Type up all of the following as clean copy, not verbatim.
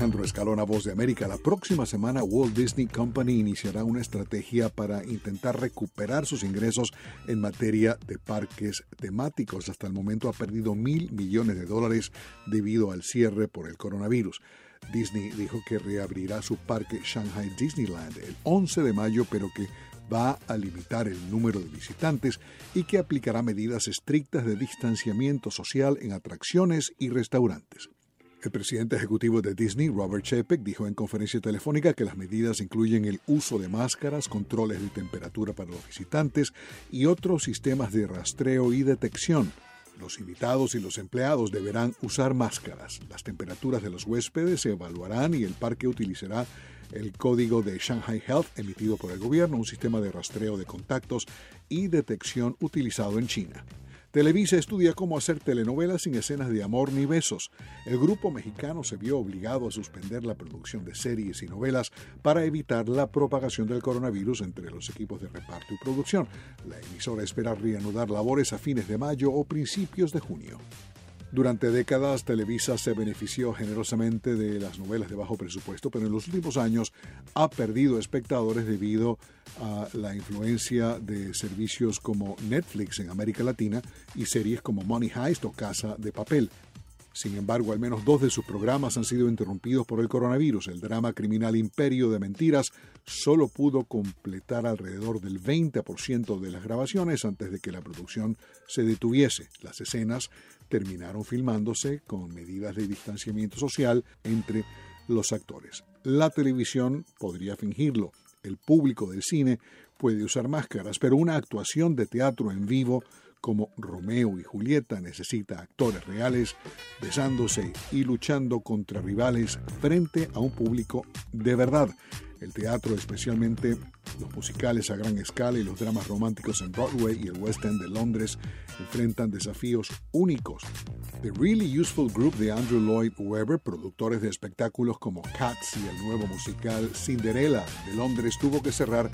Alejandro Escalona, Voz de América. La próxima semana Walt Disney Company iniciará una estrategia para intentar recuperar sus ingresos en materia de parques temáticos. Hasta el momento ha perdido $1.000 millones debido al cierre por el coronavirus. Disney dijo que reabrirá su parque Shanghai Disneyland el 11 de mayo, pero que va a limitar el número de visitantes y que aplicará medidas estrictas de distanciamiento social en atracciones y restaurantes. El presidente ejecutivo de Disney, Robert Chapek, dijo en conferencia telefónica que las medidas incluyen el uso de máscaras, controles de temperatura para los visitantes y otros sistemas de rastreo y detección. Los invitados y los empleados deberán usar máscaras. Las temperaturas de los huéspedes se evaluarán y el parque utilizará el código de Shanghai Health emitido por el gobierno, un sistema de rastreo de contactos y detección utilizado en China. Televisa estudia cómo hacer telenovelas sin escenas de amor ni besos. El grupo mexicano se vio obligado a suspender la producción de series y novelas para evitar la propagación del coronavirus entre los equipos de reparto y producción. La emisora espera reanudar labores a fines de mayo o principios de junio. Durante décadas, Televisa se benefició generosamente de las novelas de bajo presupuesto, pero en los últimos años ha perdido espectadores debido a la influencia de servicios como Netflix en América Latina y series como Money Heist o Casa de Papel. Sin embargo, al menos 2 de sus programas han sido interrumpidos por el coronavirus. El drama criminal Imperio de Mentiras solo pudo completar alrededor del 20% de las grabaciones antes de que la producción se detuviese. Las escenas terminaron filmándose con medidas de distanciamiento social entre los actores. La televisión podría fingirlo. El público del cine puede usar máscaras, pero una actuación de teatro en vivo como Romeo y Julieta necesita actores reales besándose y luchando contra rivales frente a un público de verdad. El teatro, especialmente los musicales a gran escala y los dramas románticos en Broadway y el West End de Londres, enfrentan desafíos únicos. The Really Useful Group de Andrew Lloyd Webber, productores de espectáculos como Cats y el nuevo musical Cinderella de Londres, tuvo que cerrar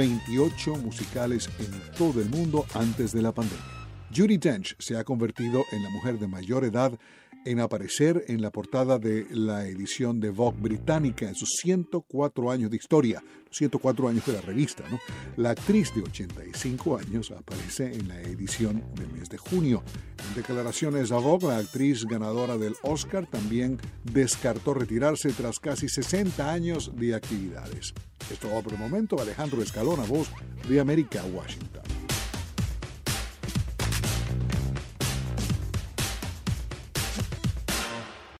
28 musicales en todo el mundo antes de la pandemia. Judi Dench se ha convertido en la mujer de mayor edad en aparecer en la portada de la edición de Vogue británica en sus 104 años de historia, 104 años de la revista, ¿no? La actriz de 85 años aparece en la edición del mes de junio. En declaraciones a Vogue, la actriz ganadora del Oscar también descartó retirarse tras casi 60 años de actividades. Esto va por el momento. Alejandro Escalona, Voz de América, Washington.